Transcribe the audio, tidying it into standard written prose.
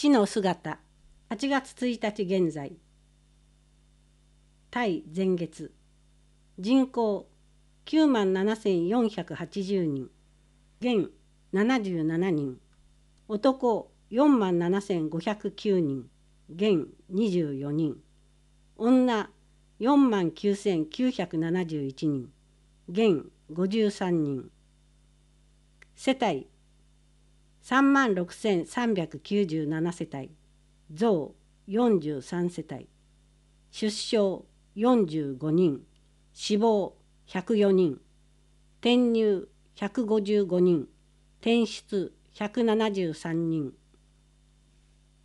死の姿。8月1日現在。対前月。人口97,480人。現77人。男47,509人。現24人。女49,971人。現53人。世帯36,397世帯。増43世帯。出生45人。死亡104人。転入155人。転出173人。